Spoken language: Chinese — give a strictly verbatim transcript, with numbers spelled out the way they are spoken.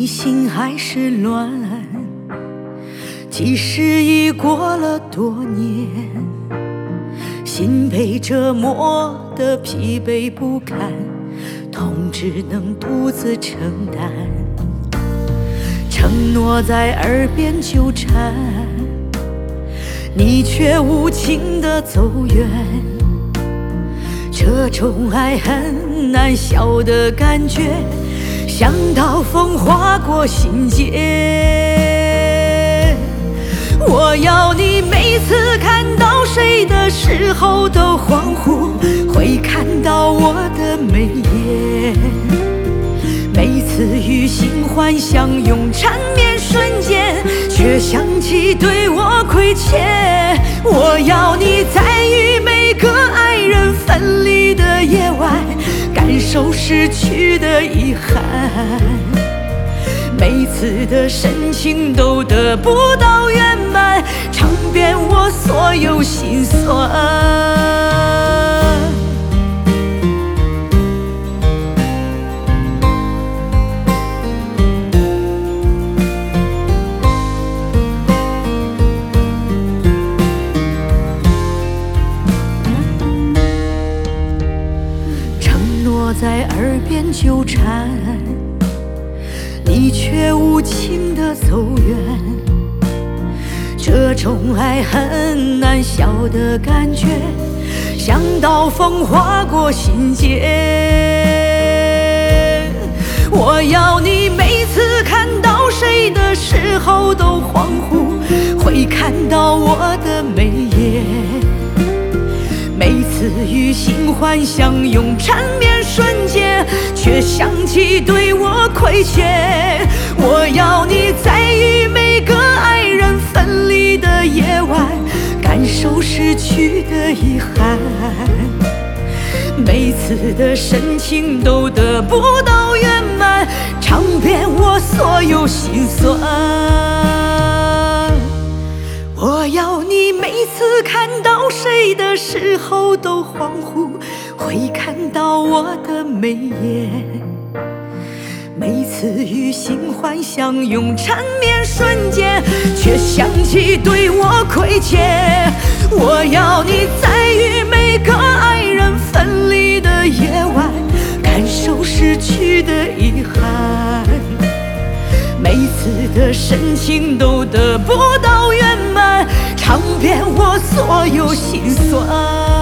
你心还是乱，即使已过了多年，心被折磨得疲惫不堪，痛只能独自承担。承诺在耳边纠缠，你却无情地走远，这种爱很难消的感觉，像刀锋划过心间。我要你每次看到谁的时候都恍惚，会看到我的眉眼。每次与新欢相拥缠绵瞬间，却想起对我亏欠。我要你在与每个爱人分离的夜晚，感受失去的遗憾，每次的深情都得不到圆满，尝遍我所有心酸。承诺在耳边纠缠，你却无情地走远，这种爱很难消的感觉，像刀锋划过心间。我要你每次看到谁的时候都恍惚，会看到我的眉眼。每次与新欢相拥缠绵瞬间，却想起对我亏欠。我要你在与每个爱人分离的夜晚，感受失去的遗憾，每次的深情都得不到圆满，尝遍我所有心酸。我要你每次看到谁的时候都恍惚，会看到我的眉眼。每次与新欢相拥缠绵瞬间，却想起对我亏欠。我要你在与每个爱人分离的夜晚，感受失去的遗憾，每次的深情都得不到圆满，尝遍我所有心酸。